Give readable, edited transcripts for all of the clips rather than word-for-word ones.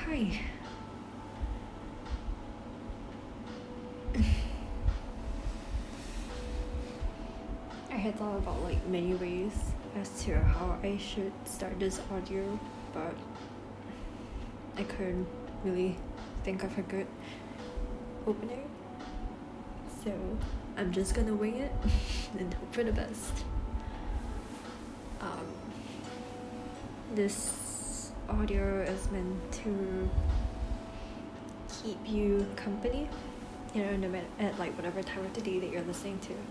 Hi. I had thought about like many ways as to how I should start this audio, but I couldn't really think of a good opening. So I'm just gonna wing it and hope for the best. This audio is meant to keep you company, no matter at like whatever time of the day that you're listening to.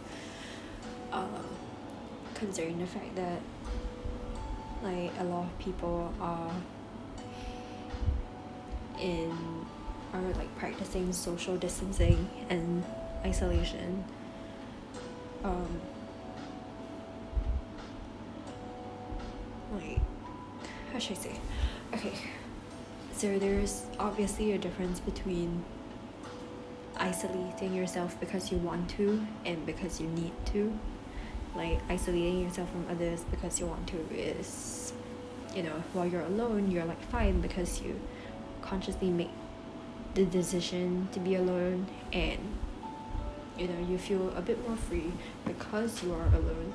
Considering the fact that like a lot of people are like practicing social distancing and isolation. Like, how should I say? Okay, so there's obviously a difference between isolating yourself because you want to and because you need to. Like, isolating yourself from others because you want to is, while you're alone, you're like fine because you consciously make the decision to be alone, and you feel a bit more free because you are alone.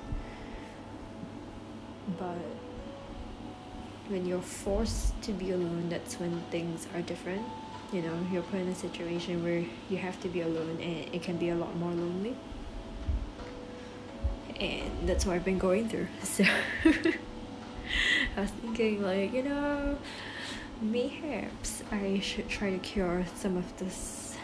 But when you're forced to be alone, that's when things are different. You're put in a situation where you have to be alone, and it can be a lot more lonely. And that's what I've been going through. So I was thinking, like, mayhaps I should try to cure some of this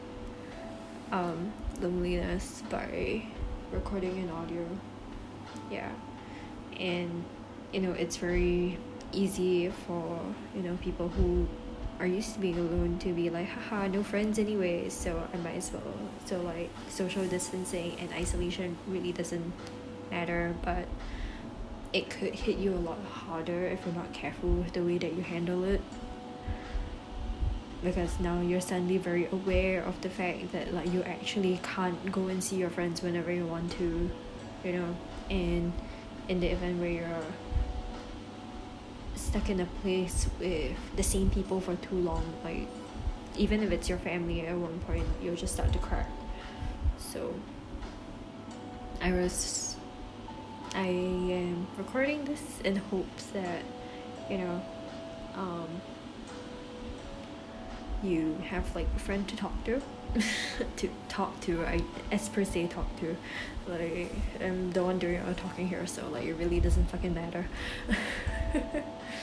loneliness by recording an audio. Yeah. And it's very easy for people who are used to being alone to be like, haha, no friends anyway, so I might as well. So like social distancing and isolation really doesn't matter, but it could hit you a lot harder if you're not careful with the way that you handle it, because now you're suddenly very aware of the fact that like you actually can't go and see your friends whenever you want to, and in the event where you're stuck in a place with the same people for too long, like even if it's your family, at one point you'll just start to crack. So I am recording this in hopes that you have like a friend to talk to I as per se talk to, like I'm the one doing all the talking here, so like it really doesn't fucking matter. But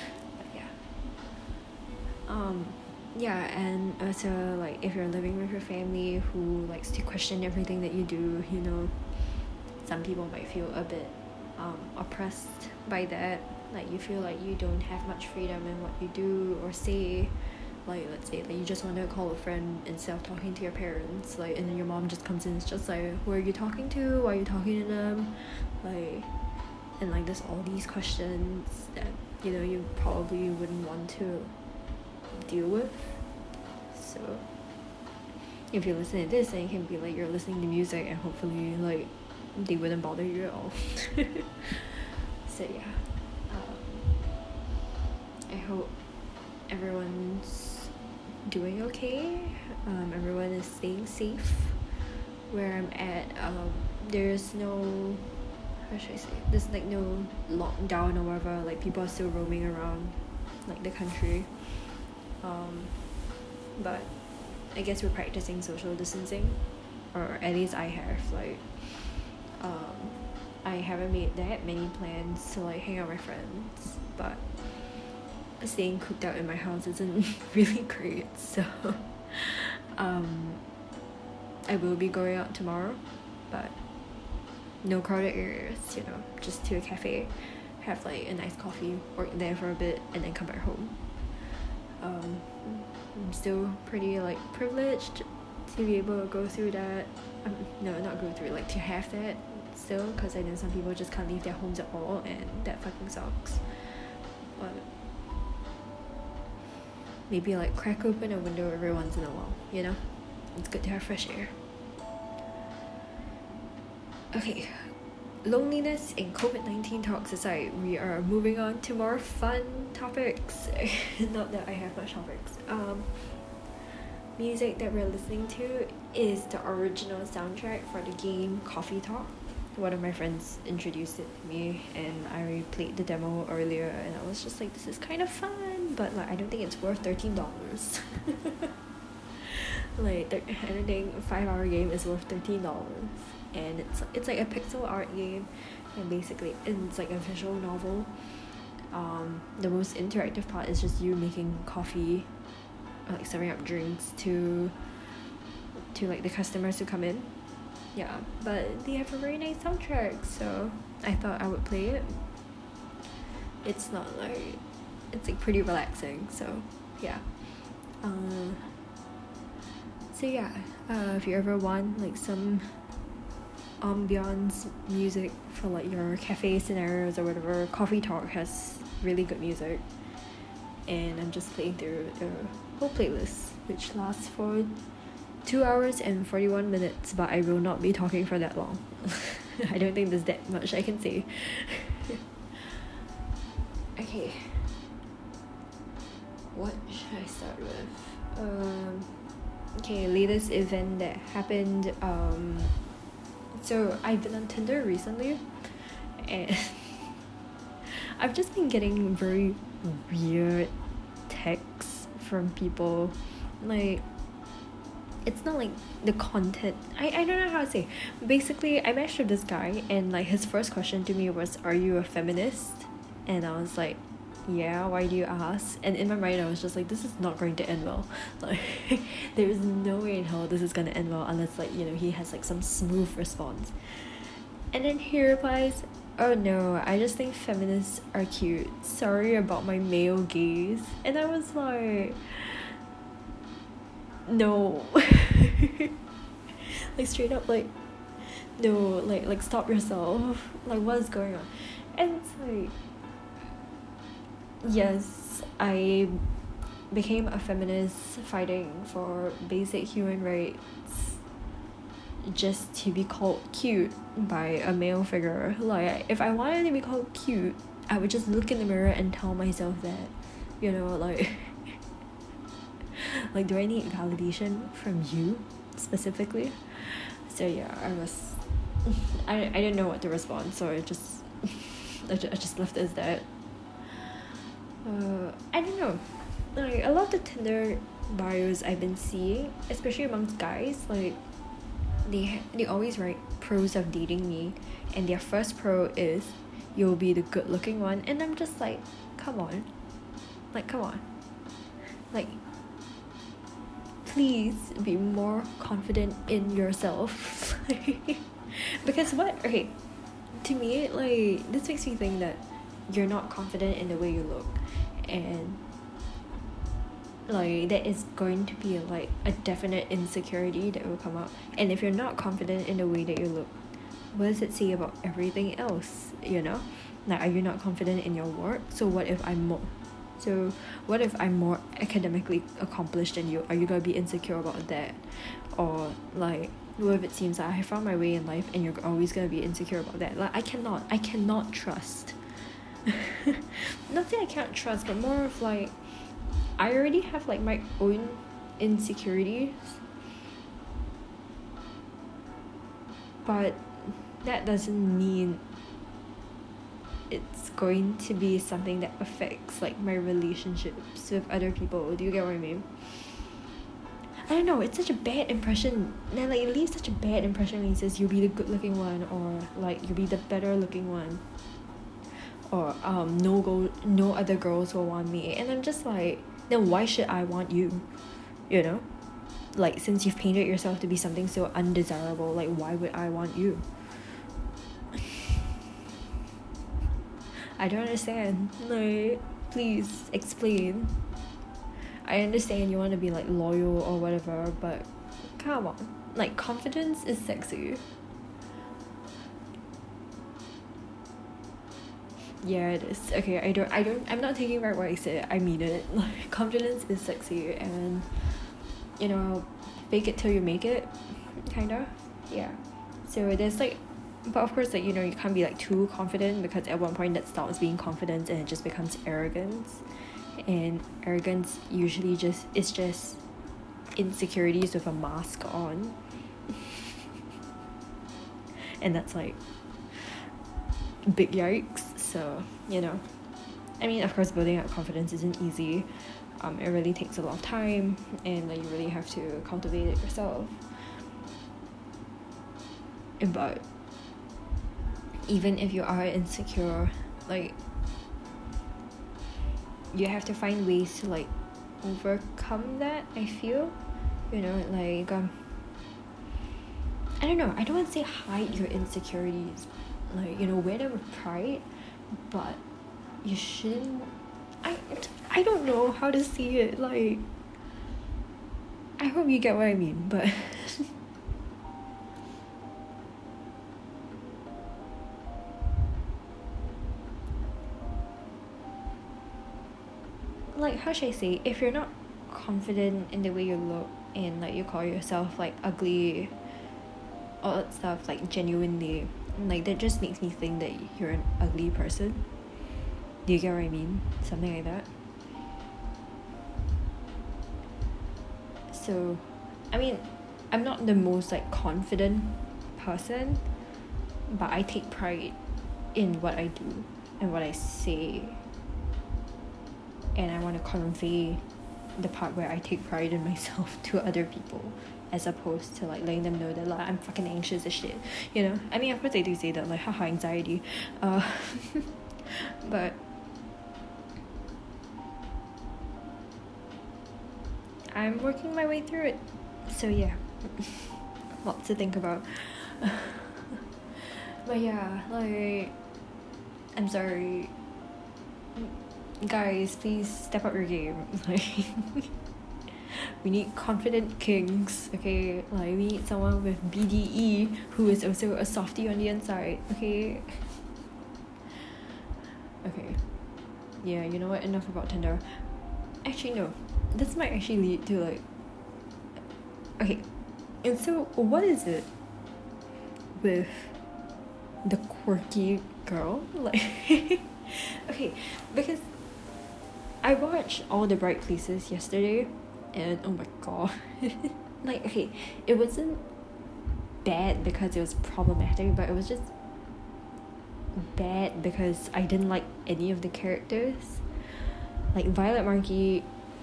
yeah, and also like if you're living with your family who likes to question everything that you do, some people might feel a bit oppressed by that. Like you feel like you don't have much freedom in what you do or say. Like let's say like you just want to call a friend instead of talking to your parents, like, and then your mom just comes in, it's just like, who are you talking to, why are you talking to them, like, and like there's all these questions that you probably wouldn't want to deal with. So if you're listening to this, then it can be like you're listening to music, and hopefully like they wouldn't bother you at all. So yeah, I hope everyone's doing okay. Everyone is staying safe where I'm at. There's no, how should I say, there's like no lockdown or whatever. Like people are still roaming around like the country, but I guess we're practicing social distancing, or at least I have. Like I haven't made that many plans to like hang out with my friends, but staying cooped out in my house isn't really great. So I will be going out tomorrow, but no crowded areas, just to a cafe, have like a nice coffee, work there for a bit, and then come back home. I'm still pretty like privileged to be able to go through that. No, not go through, like to have that still, because I know some people just can't leave their homes at all, and that fucking sucks. But maybe like crack open a window every once in a while, it's good to have fresh air. Okay, loneliness in COVID-19 talks aside, we are moving on to more fun topics. Not that I have much topics. Music that we're listening to is the original soundtrack for the game Coffee Talk. One of my friends introduced it to me, and I played the demo earlier, and I was just like, this is kind of fun, but like I don't think it's worth $13. Like I don't think a 5-hour game is worth $13, and it's like a pixel art game, and basically it's like a visual novel. The most interactive part is just you making coffee, like serving up drinks to like the customers who come in. Yeah, but they have a very nice soundtrack, so I thought I would play it. It's not like, it's like pretty relaxing, so yeah. So yeah, if you ever want like some ambiance music for like your cafe scenarios or whatever, Coffee Talk has really good music. And I'm just playing through the whole playlist, which lasts for 2 hours and 41 minutes, but I will not be talking for that long. I don't think there's that much I can say. Okay, what should I start with? Okay, latest event that happened. So I've been on Tinder recently, and I've just been getting very weird texts from people. Like, it's not like the content, I don't know how to say. Basically, I matched with this guy, and like his first question to me was, are you a feminist? And I was like, yeah, why do you ask? And in my mind I was just like, this is not going to end well. Like, there is no way in hell this is gonna end well unless, like, you know, he has like some smooth response. And then he replies, oh no, I just think feminists are cute, sorry about my male gaze. And I was like, no. Like, straight up, like, no, like stop yourself. Like, what is going on? And it's like, yes, I became a feminist fighting for basic human rights just to be called cute by a male figure. Like, if I wanted to be called cute, I would just look in the mirror and tell myself that, you know, like like, do I need validation from you specifically? So yeah, I didn't know what to respond, so I just left it as that. I don't know, like, a lot of the Tinder bios I've been seeing, especially amongst guys, like, they always write pros of dating me, and their first pro is, you'll be the good looking one. And I'm just like, come on, like, please be more confident in yourself. Because okay, to me, like, this makes me think that you're not confident in the way you look, and like that is going to be like a definite insecurity that will come up. And if you're not confident in the way that you look, what does it say about everything else, you know? Like, are you not confident in your work? So what if I'm more academically accomplished than you? Are you gonna be insecure about that? Or like, what if it seems like I found my way in life and you're always gonna be insecure about that? Like, I cannot trust. Not that I can't trust, but more of like, I already have like my own insecurities, but that doesn't mean it's going to be something that affects like my relationships with other people. Do you get what I mean? I don't know, it's such a bad impression. Then like, it leaves such a bad impression when he says you'll be the good looking one, or like you'll be the better looking one, or no other girls will want me. And I'm just like, then why should I want you? You know? Like, since you've painted yourself to be something so undesirable, like, why would I want you? I don't understand. Like, please explain. I understand you want to be like loyal or whatever, but come on. Like, confidence is sexy. Yeah, it is. Okay, I'm not taking back what I said. I mean it. Like, confidence is sexy, and, you know, fake it till you make it, kind of. Yeah. So there's like but of course, like, you know, you can't be like too confident, because at one point that stops being confidence and it just becomes arrogance. And arrogance usually just insecurities with a mask on. And that's like big yikes. So, you know, I mean, of course, building up confidence isn't easy. It really takes a lot of time, and like you really have to cultivate it yourself. But even if you are insecure, like, you have to find ways to like overcome that, I feel. You know, like, I don't know, I don't want to say hide your insecurities, like, you know, wear them with pride, but you shouldn't. I don't know how to see it, like, I hope you get what I mean, but like, how should I say, if you're not confident in the way you look, and like you call yourself like ugly, all that stuff, like, genuinely, like, that just makes me think that you're an ugly person. Do you get what I mean? Something like that. So, I mean, I'm not the most like confident person, but I take pride in what I do and what I say, and I want to convey the part where I take pride in myself to other people, as opposed to like letting them know that like I'm fucking anxious as shit, you know. I mean, of course I do say that, like, haha, anxiety, but I'm working my way through it. So yeah, lots to think about. But yeah, like, I'm sorry, guys, please step up your game. Like, we need confident kings, okay? Like, we need someone with BDE who is also a softie on the inside, okay? Okay. Yeah, you know what? Enough about Tinder. Actually, no. This might actually lead to like. Okay. And so, what is it with the quirky girl? Like, okay, because I watched All the Bright Places yesterday, and oh my god. Like, okay, it wasn't bad because it was problematic, but it was just bad because I didn't like any of the characters. Like, Violet Markey,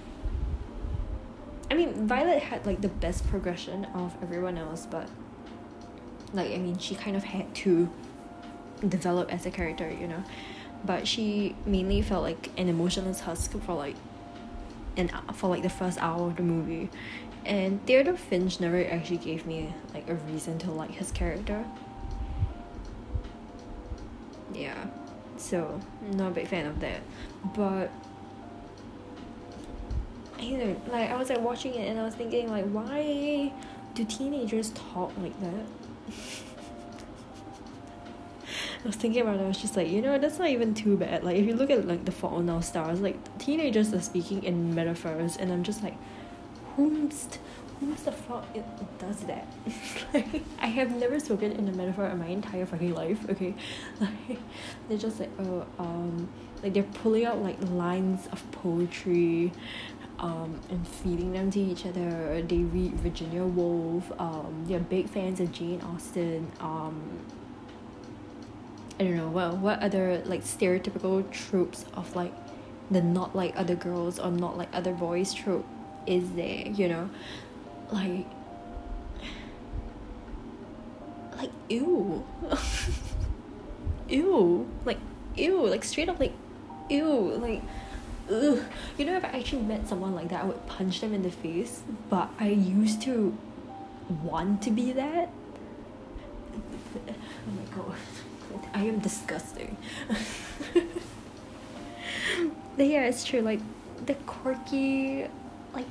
I mean, Violet had like the best progression of everyone else, but like, I mean, she kind of had to develop as a character, you know. But she mainly felt like an emotionless husk for like the first hour of the movie, and Theodore Finch never actually gave me like a reason to like his character. Yeah, so not a big fan of that. But you know, like, I was like watching it and I was thinking like, why do teenagers talk like that? I was thinking about it, I was just like, you know, that's not even too bad. Like, if you look at like the Fault in Our Stars, like, teenagers are speaking in metaphors, and I'm just like, whom's the fuck it does that? Like, I have never spoken in a metaphor in my entire fucking life, okay? Like, they're just like, like, they're pulling out like lines of poetry, and feeding them to each other. They read Virginia Woolf, they're big fans of Jane Austen, I don't know, what other like stereotypical tropes of like the not like other girls or not like other boys trope is there, you know? Like ew. Ew, like straight up, like, ew, like, ugh. You know, if I actually met someone like that, I would punch them in the face, but I used to want to be that. Oh my god, I am disgusting. But yeah, it's true, like, the quirky, like,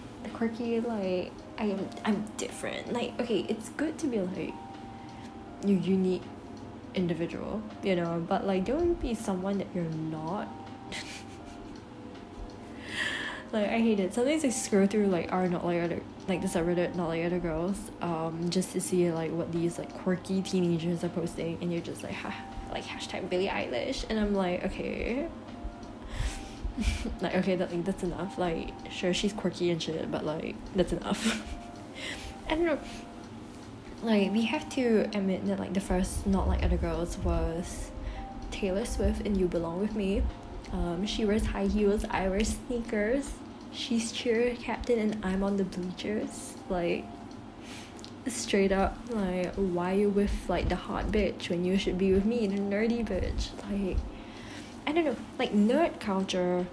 I'm different. Like, okay, it's good to be like you unique individual, you know, but like, don't be someone that you're not. Like, I hate it. Sometimes I scroll through like are not like other, like the subreddit not like other girls, just to see like what these like quirky teenagers are posting, and you're just like like hashtag Billie Eilish, and I'm like, okay. Like, okay, that's enough. Like, sure, she's quirky and shit, but like that's enough. I don't know. Like, we have to admit that like the first not like other girls was Taylor Swift and You Belong With Me. She wears high heels, I wear sneakers. She's cheer captain and I'm on the bleachers. Like, straight up, like, why you with like the hot bitch when you should be with me, the nerdy bitch? Like, I don't know, like nerd culture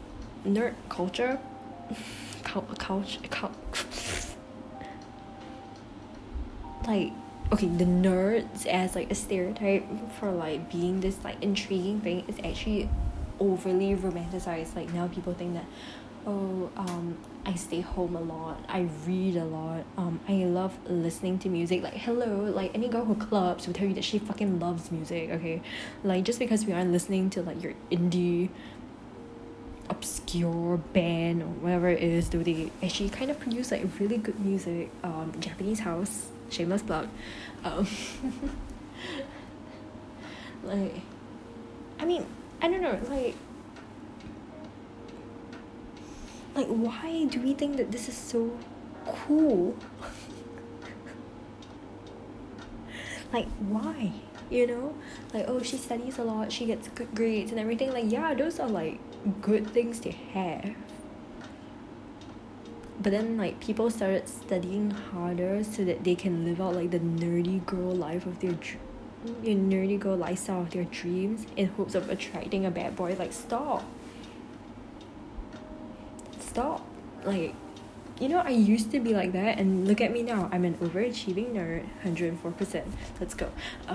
like, okay, the nerds as like a stereotype for like being this like intriguing thing is actually overly romanticized. Like, now people think that, oh, I stay home a lot, I read a lot, I love listening to music. Like, hello, like any girl who clubs will tell you that she fucking loves music, okay? Like, just because we aren't listening to like your indie obscure band or whatever it is, though they actually kind of produce like really good music. Japanese House, shameless plug. Like, I mean, I don't know, like why do we think that this is so cool? Like, why? You know, like, oh, she studies a lot, she gets good grades and everything. Like, yeah, those are like good things to have, but then like people started studying harder so that they can live out like the nerdy girl life of their nerdy girl lifestyle of their dreams in hopes of attracting a bad boy. Like, stop. Like, you know, I used to be like that, and look at me now. I'm an overachieving nerd, 104%. Let's go.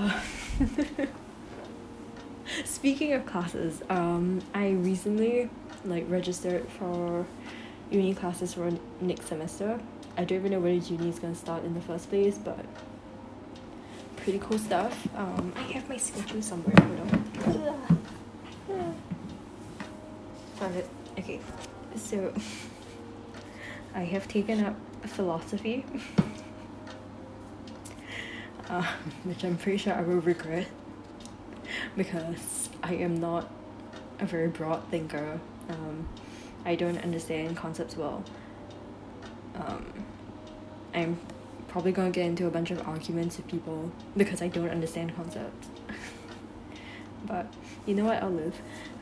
Speaking of classes, I recently like registered for uni classes for next semester. I don't even know whether uni is gonna start in the first place, but pretty cool stuff. I have my schedule somewhere. Hold on. Found it. Okay, so I have taken up philosophy, which I'm pretty sure I will regret, because I am not a very broad thinker. I don't understand concepts well. I'm probably gonna get into a bunch of arguments with people because I don't understand concepts. But you know what, I'll live.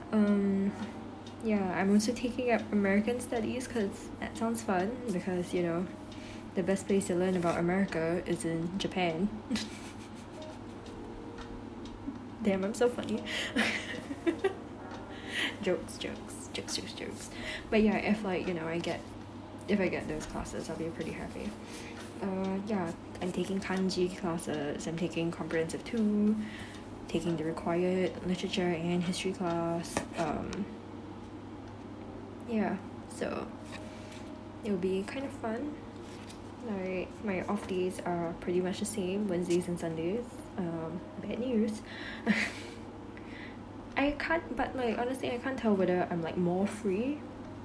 Yeah, I'm also taking up American Studies because that sounds fun, because, you know, the best place to learn about America is in Japan. Damn, I'm so funny. Jokes. But yeah, if like, you know, if I get those classes, I'll be pretty happy. Yeah, I'm taking kanji classes, I'm taking comprehensive 2, taking the required literature and history class. Yeah, so it'll be kind of fun. Like, my off days are pretty much the same, Wednesdays and Sundays. Bad news. Honestly, I can't tell whether I'm like more free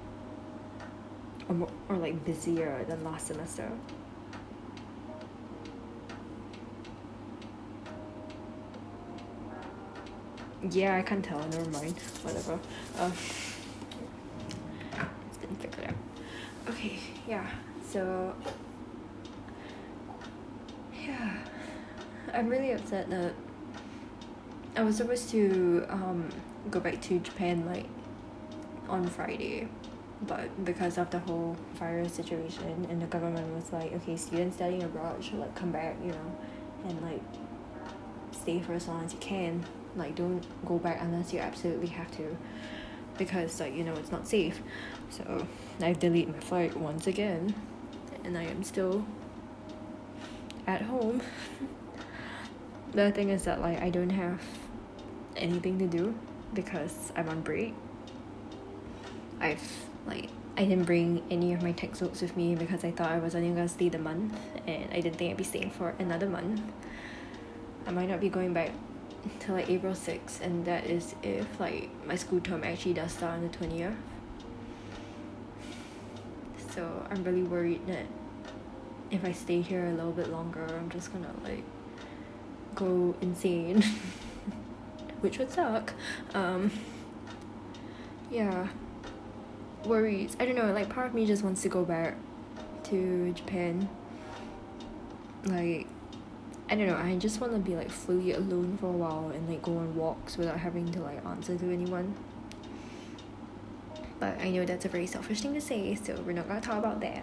or like busier than last semester. Yeah, I can't tell, never mind, whatever. It's been figured out. Okay, yeah, so yeah, I'm really upset that I was supposed to go back to Japan like on Friday, but because of the whole virus situation, and the government was like, okay, students studying abroad should like come back, you know, and like stay for as long as you can. Like, don't go back unless you absolutely have to, because like, you know, it's not safe. So I've deleted my flight once again, and I am still at home. The thing is that like I don't have anything to do because I'm on break. I didn't bring any of my textbooks with me because I thought I was only gonna stay the month, and I didn't think I'd be staying for another month. I might not be going back till like April 6th, and that is if like my school term actually does start on the 20th. so I'm really worried that if I stay here a little bit longer, I'm just gonna like go insane. Which would suck. Yeah, worries. I don't know, like part of me just wants to go back to Japan. Like, I don't know, I just want to be like fully alone for a while and like go on walks without having to like answer to anyone. But I know that's a very selfish thing to say, so we're not gonna talk about that.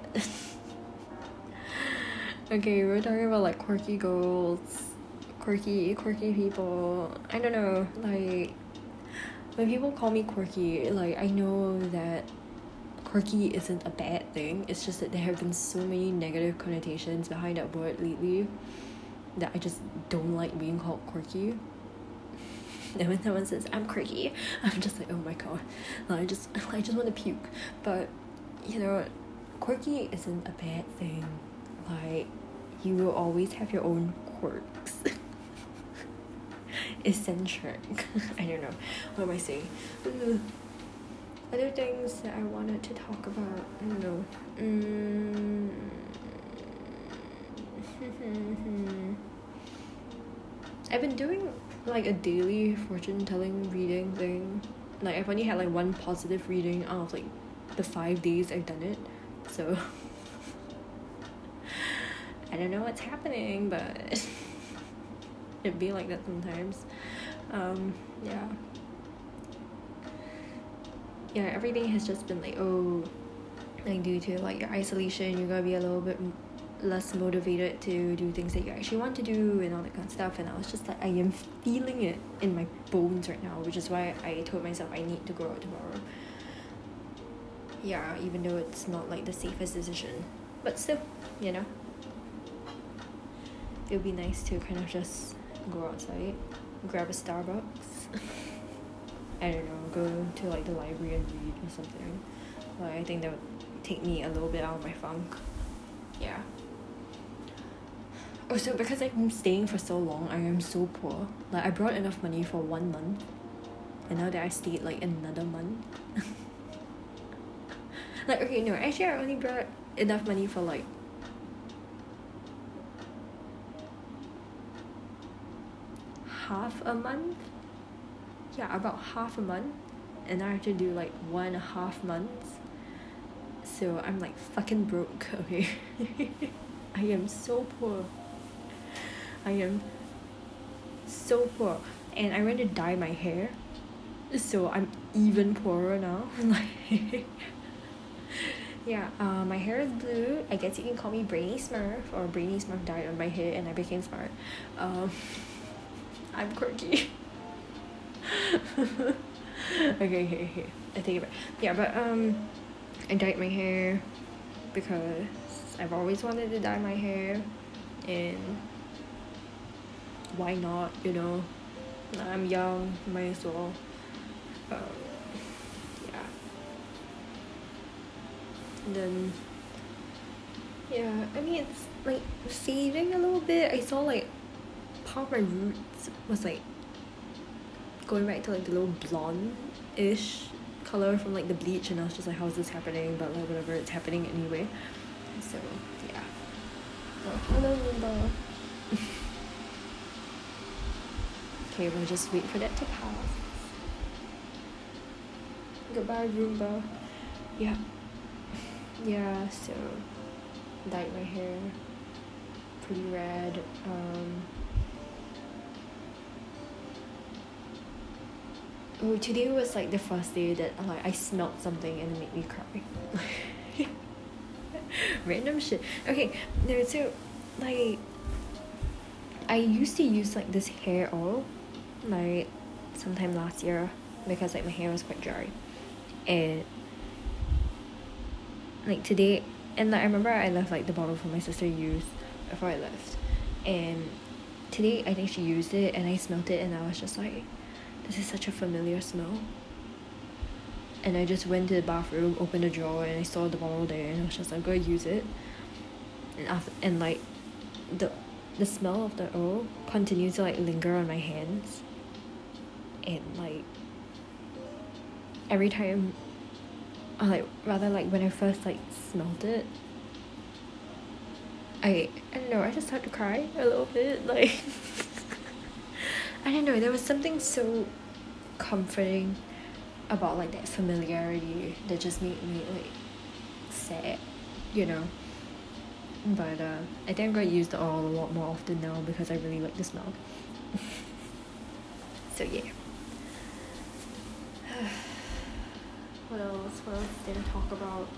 Okay, we're talking about like quirky goals, quirky people. I don't know, like when people call me quirky, like I know that quirky isn't a bad thing. It's just that there have been so many negative connotations behind that word lately that I just don't like being called quirky. And when someone says I'm quirky, I'm just like, oh my god, like, I just want to puke. But you know, quirky isn't a bad thing. Like, you will always have your own quirks. Eccentric. I don't know. What am I saying? Other things that I wanted to talk about. I don't know. I've been doing like a daily fortune telling reading thing. Like I've only had like one positive reading out of like the 5 days I've done it. So I don't know what's happening, but it'd be like that sometimes. Yeah, everything has just been like, oh, like due to like your isolation, you're gonna be a little bit less motivated to do things that you actually want to do and all that kind of stuff. And I was just like, I am feeling it in my bones right now, which is why I told myself I need to go out tomorrow. Yeah, even though it's not like the safest decision, but still, you know, it would be nice to kind of just go outside, grab a Starbucks. I don't know, go to like the library and read or something. Like I think that would take me a little bit out of my funk. Yeah. Also, because I've been staying for so long, I am so poor. Like I brought enough money for 1 month, and now that I stayed like another month. Like, okay, no, actually I only brought enough money for like half a month. Yeah, about half a month, and I have to do like 1.5 months. So I'm like fucking broke. Okay. I am so poor. I am so poor, and I went to dye my hair, so I'm even poorer now. Like, yeah, my hair is blue. I guess you can call me Brainy Smurf, or Brainy Smurf dyed on my hair and I became smart. I'm quirky. Okay, I take it back. Yeah, but I dyed my hair because I've always wanted to dye my hair, and why not, you know? I'm young, might as well. Yeah. And then, yeah, I mean, it's like fading a little bit. I saw like part of my roots was like going back to like the little blonde-ish color from like the bleach, and I was just like, how is this happening? But like whatever, it's happening anyway. So yeah. Oh, hello Roomba. Okay, we'll just wait for that to pass. Goodbye Roomba. Yeah. Yeah, so dyed my hair. Pretty rad. Oh, today was like the first day that like I smelled something and it made me cry. Random shit. Okay, no, so like I used to use like this hair oil like sometime last year because like my hair was quite dry, and like today, and like I remember I left like the bottle for my sister to use before I left, and today I think she used it and I smelled it and I was just like, this is such a familiar smell. And I just went to the bathroom, opened the drawer, and I saw the bottle there, and I was just like, I'm gonna use it. And after, and like the smell of the oil continued to like linger on my hands, and like every time or like rather like when I first like smelled it, I don't know, I just started to cry a little bit, like I don't know, there was something so comforting about like that familiarity that just made me like sad, you know. But I think I'm gonna use the oil a lot more often now because I really like the smell. So yeah. What else? What else did I talk about?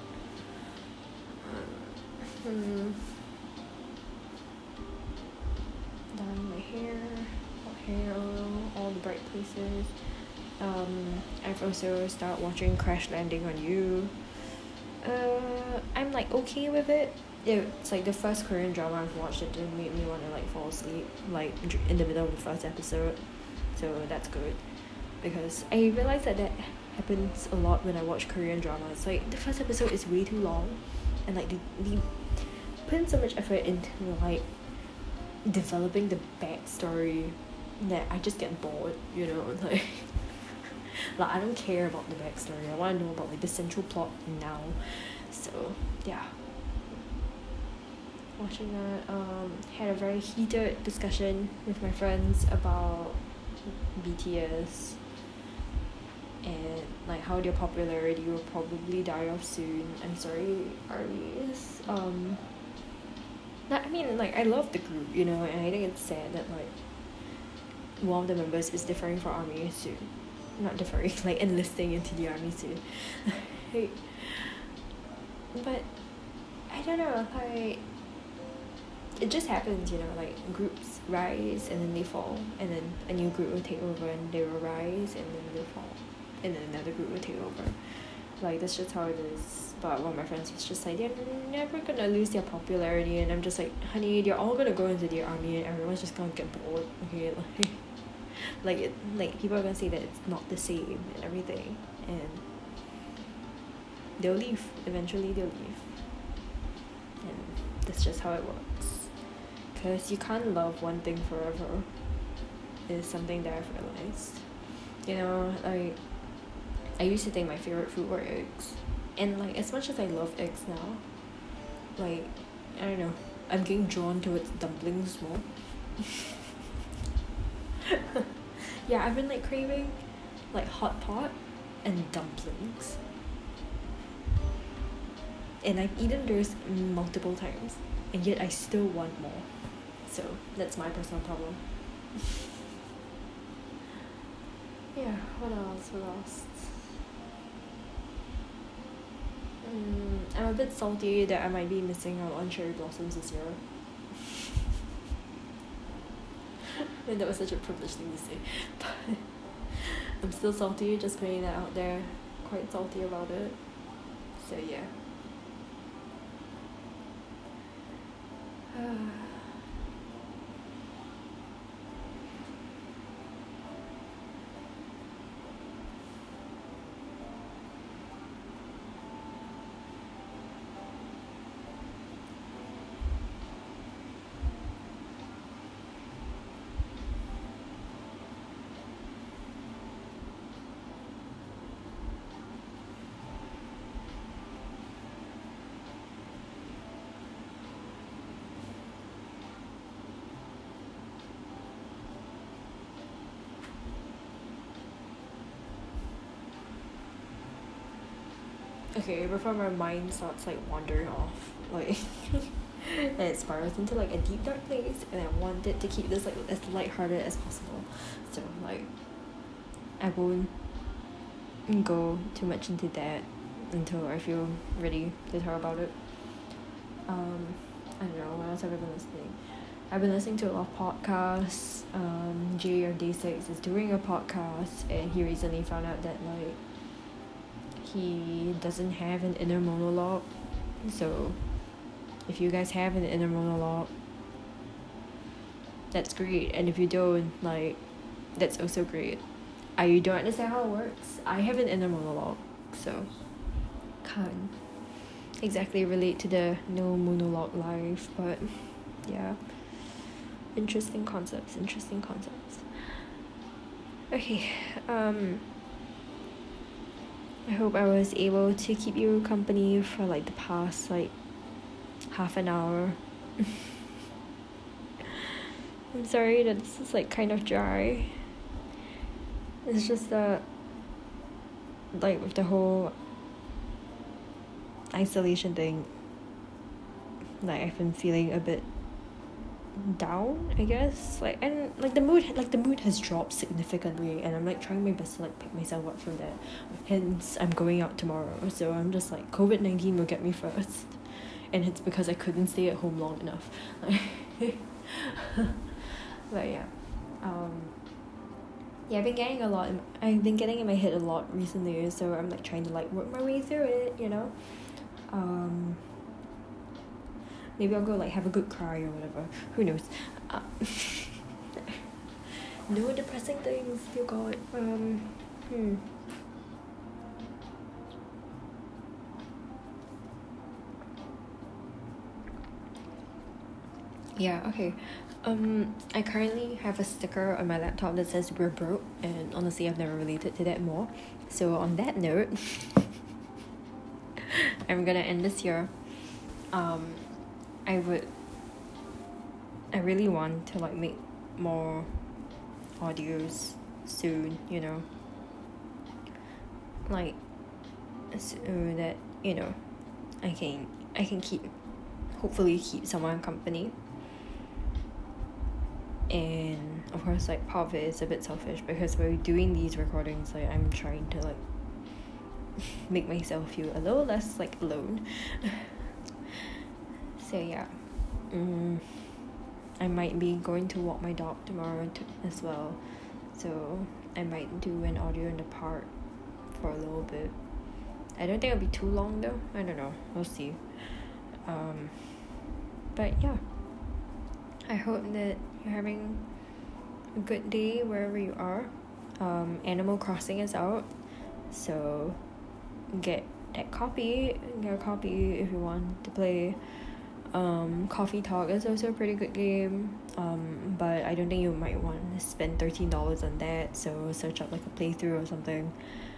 Dyeing my hair oil, all the bright places. I've also started watching Crash Landing on You. I'm like okay with it. It's like the first Korean drama I've watched that didn't make me want to like fall asleep like in the middle of the first episode, so that's good, because I realized that happens a lot when I watch Korean dramas. Like the first episode is way too long, and like they put in so much effort into like developing the backstory that I just get bored, you know, like like I don't care about the backstory. I want to know about like the central plot now. So yeah, watching that, had a very heated discussion with my friends about BTS and like how their popularity will probably die off soon. I'm sorry, ARMYs. I mean, like I love the group, you know, and I think it's sad that like one of the members is differing from ARMY soon. Not differing, like enlisting into the army soon. Like, but I don't know, like it just happens, you know, like groups rise and then they fall, and then a new group will take over and they will rise and then they'll fall, and then another group will take over. Like that's just how it is. But one of my friends was just like, they're never gonna lose their popularity, and I'm just like, honey, they're all gonna go into the army and everyone's just gonna get bored, okay? Like people are gonna say that it's not the same and everything, and they'll leave. Eventually they'll leave, and that's just how it works. Because you can't love one thing forever is something that I've realized. You know, like I used to think my favorite food were eggs, and like as much as I love eggs now, like I don't know, I'm getting drawn towards dumplings more. Yeah, I've been like craving like hot pot and dumplings, and I've eaten those multiple times, and yet I still want more. So that's my personal problem. Yeah, what else? I'm a bit salty that I might be missing out on cherry blossoms this year. And that was such a privileged thing to say. But I'm still salty, just putting that out there. Quite salty about it. So yeah. Okay, before my mind starts like wandering off, like and it spirals into like a deep dark place, and I wanted to keep this like as lighthearted as possible. So like I won't go too much into that until I feel ready to talk about it. I don't know, what else have I been listening? I've been listening to a lot of podcasts. Jay of Day6 is doing a podcast, and he recently found out that like he doesn't have an inner monologue. So if you guys have an inner monologue, that's great, and if you don't, like that's also great. I don't understand how it works. I have an inner monologue, so can't exactly relate to the no monologue life, but yeah, interesting concepts. Okay, I hope I was able to keep you company for like the past like half an hour. I'm sorry that this is like kind of dry. It's just that like with the whole isolation thing, like I've been feeling a bit down, I guess. And the mood has dropped significantly, and I'm like trying my best to like pick myself up from that. Hence I'm going out tomorrow, so I'm just like COVID-19 will get me first, and it's because I couldn't stay at home long enough. But yeah, I've been getting in my head a lot recently, so I'm like trying to like work my way through it, you know. Maybe I'll go like have a good cry or whatever. Who knows? No depressing things, dear God. Yeah, okay. I currently have a sticker on my laptop that says "We're broke," and honestly, I've never related to that more. So on that note, I'm gonna end this here. I really want to like make more audios soon, you know, like so that you know I can hopefully keep someone company. And of course, like part of it is a bit selfish because by doing these recordings, like I'm trying to like make myself feel a little less like alone. So yeah, I might be going to walk my dog tomorrow as well, so I might do an audio in the park for a little bit. I don't think it'll be too long though. I don't know, we'll see. But yeah, I hope that you're having a good day wherever you are. Animal Crossing is out, so get a copy if you want to play. Coffee Talk is also a pretty good game, but I don't think you might want to spend $13 on that, so search up like a playthrough or something.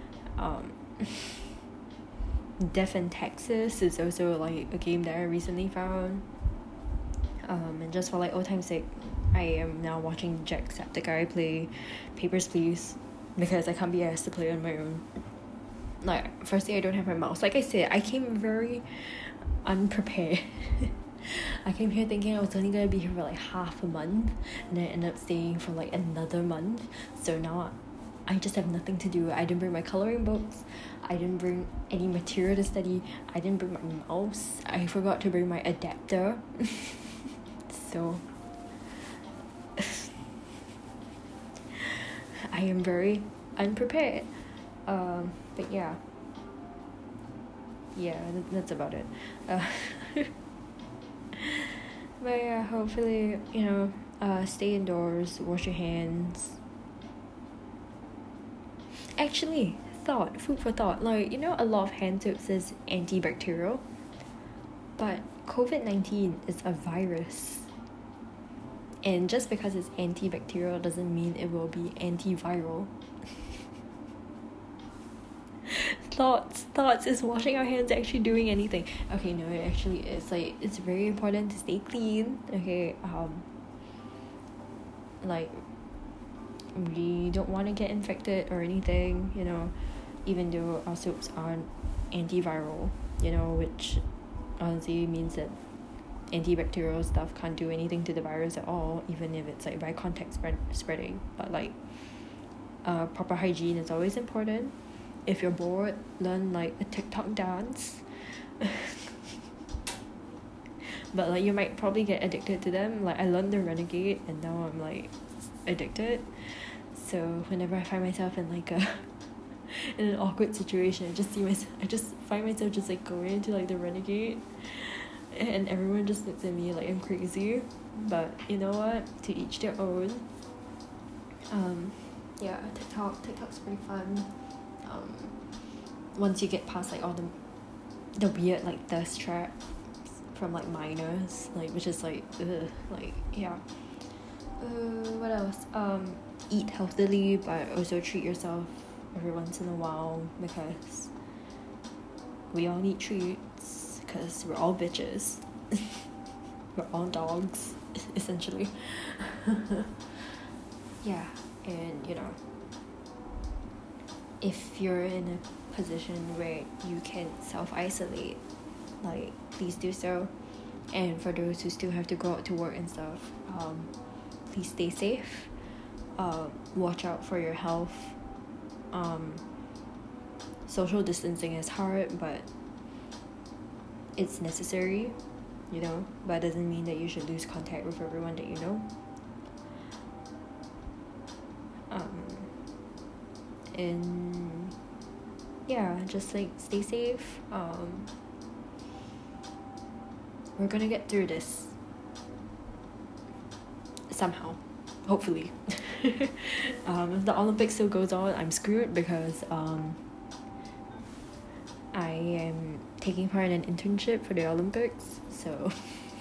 Death in Texas is also like a game that I recently found, and just for like old time's sake, I am now watching Jacksepticeye play Papers, Please, because I can't be asked to play on my own. Like, firstly, I don't have my mouse. Like I said, I came very unprepared. I came here thinking I was only gonna be here for like half a month, and then I ended up staying for like another month. So now I just have nothing to do. I didn't bring my coloring books, I didn't bring any material to study, I didn't bring my mouse, I forgot to bring my adapter. So I am very unprepared. But yeah, that's about it. But yeah, hopefully, you know, stay indoors, wash your hands. Actually, food for thought, like, you know, a lot of hand soap says antibacterial, but COVID-19 is a virus, and just because it's antibacterial doesn't mean it will be antiviral. Thoughts, is washing our hands actually doing anything? Okay, no, it actually is. Like, it's very important to stay clean, okay? Like, we don't want to get infected or anything, you know, even though our soaps aren't antiviral, you know, which honestly means that antibacterial stuff can't do anything to the virus at all, even if it's like by contact spreading. But like, proper hygiene is always important. If you're bored, learn like a TikTok dance. But like, you might probably get addicted to them. Like, I learned the Renegade, and now I'm like addicted. So whenever I find myself in like in an awkward situation, I just find myself just like going into like the Renegade, and everyone just looks at me like I'm crazy. But you know what? To each their own. Yeah, TikTok's pretty fun. Once you get past like all the weird like thirst traps from like minors, like, which is like like, yeah. What else? Eat healthily, but also treat yourself every once in a while, because we all need treats because we're all bitches. We're all dogs, essentially. Yeah, and you know, if you're in a position where you can self-isolate, like, please do so. And for those who still have to go out to work and stuff, please stay safe. Watch out for your health. Social distancing is hard, but it's necessary, you know, but it doesn't mean that you should lose contact with everyone that you know. And yeah, just like stay safe. We're gonna get through this somehow, hopefully. If the Olympics still goes on, I'm screwed because I am taking part in an internship for the Olympics, so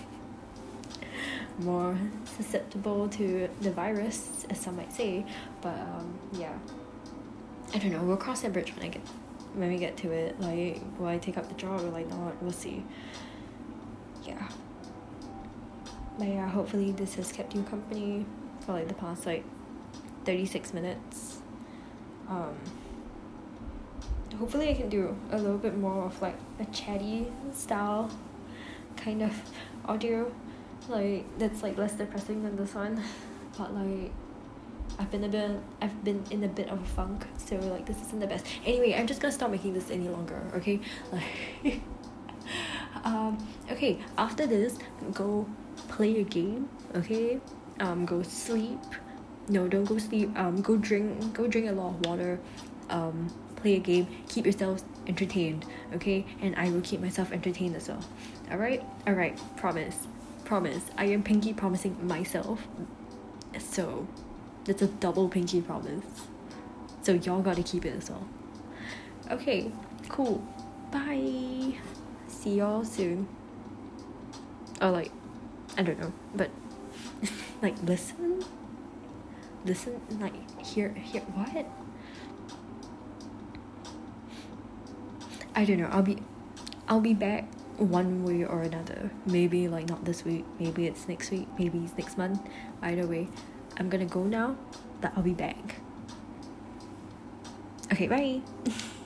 more susceptible to the virus, as some might say. But yeah, I don't know, we'll cross that bridge when we get to it. Like, will I take up the job or like not? We'll see. Yeah, but yeah, hopefully this has kept you company for like the past like 36 minutes. Hopefully I can do a little bit more of like a chatty style kind of audio, like that's like less depressing than this one. But like I've been in a bit of a funk, so like this isn't the best. Anyway, I'm just gonna stop making this any longer, okay? Like okay, after this, go play a game, okay? Go sleep. No, don't go sleep. Go drink a lot of water. Play a game. Keep yourselves entertained, okay? And I will keep myself entertained as well. Alright? Promise. I am pinky promising myself. So that's a double pinky promise. So y'all gotta keep it as well. Okay, cool. Bye. See y'all soon. Or like, I don't know, but like listen, like hear what? I don't know. I'll be back one way or another. Maybe like not this week. Maybe it's next week. Maybe it's next month. Either way, I'm gonna go now, but I'll be back. Okay, bye.